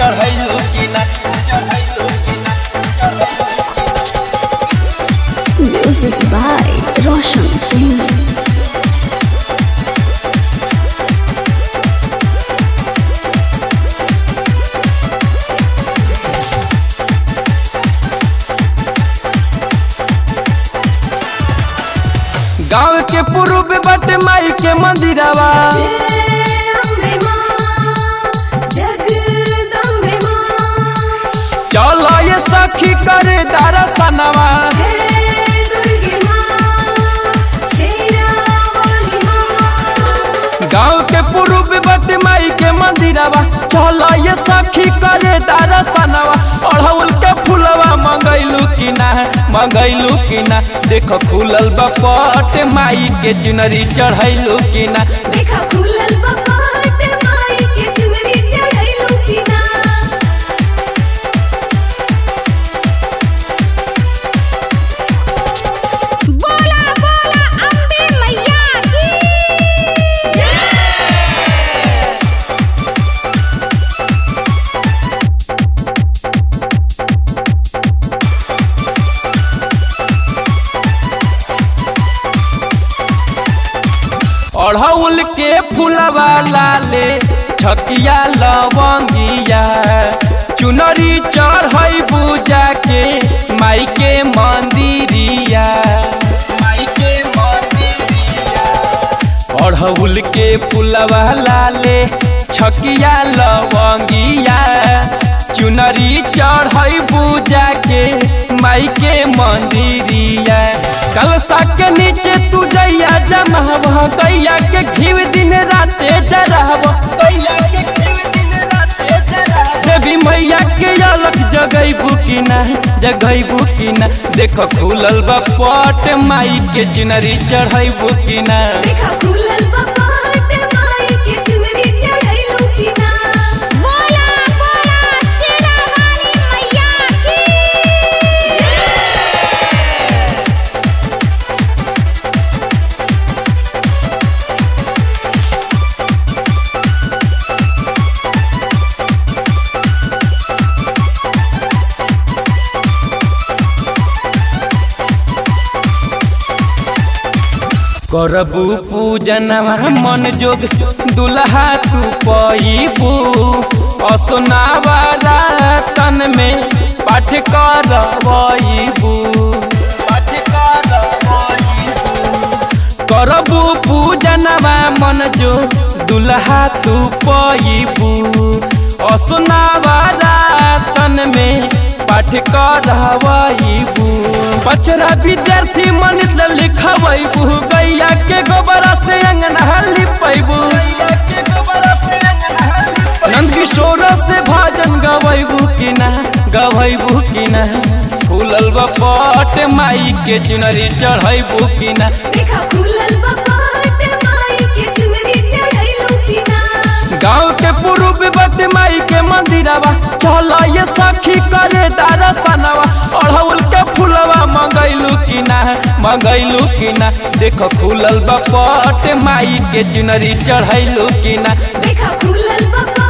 चढ़ैलू कि ना चढ़ैलू कि ना चढ़ैलू कि ना। Music by Roshan Singh. गाँव के पूर्व बट माई के मंदिरवा चलो ये सखी करे दर्शनवा गाँव के पूर्व बट माई के मंदिरवा चलो ये सखी करे दर्शनवा अड़हुल के फूलवा मंगैलू कि ना मंगैलू कि ना देखो खुलल बपट माई के चुनरी चढ़ैलू कि ना देखा खुलल बपट माई के चुनरी चढ़ैलू कि ना। बोला बोला अम्बे मैया की अड़हुल के फूलवा लाले छकिया लवंगिया चुनरी चढ़ई पूजा के माई के मंदिरिया माई के मंदिरिया अड़हुल के फूलवा लाले छकिया लवंगिया चुनरी चढ़ई पूजा के माई के मंदिरिया कलशा के नीचे तू जैया जमाव कैया के घीव दिन राते जराव कैया के घीव दिन राते जराव देवी मैया के अलग जगैबू कि ना जगैबू कि ना देखो खुलल बपट माई के चुनरी चढ़ैबू कि ना देखा खुलल बपट माई के चुनरी चढ़ैलू कि ना। बोला बोला शेरा वाली मैया की करबू पूजनवा मन जोग दुल्हा तू पैबू असोनावा तन में पाठ करबू पाठ करबू करबू पूजनवा मन जो दुल्हा तू पैबू असोनावा तन में पाठ करबू बचरा विद्यार्थी मनीष लिखबू गैया के गोबर से अंगना लिपैबू नंद किशोर से भजन गवैबू कि ना गवैबू कि ना फूलल बपट माई के चुनरी चढ़ैबू कि ना देखा खुलल बपट माई के चुनरी चढ़ैलू कि ना। गाँव के पूर्व बट माई के मंदिरवा चलो ये सखी करे दर्शनवा अड़हुल के फूलवा मंगैलू कि ना मंगैलू कि ना देखो खुलल बपट माई के चुनरी चढ़ैलू कि ना देखा खुलल बपट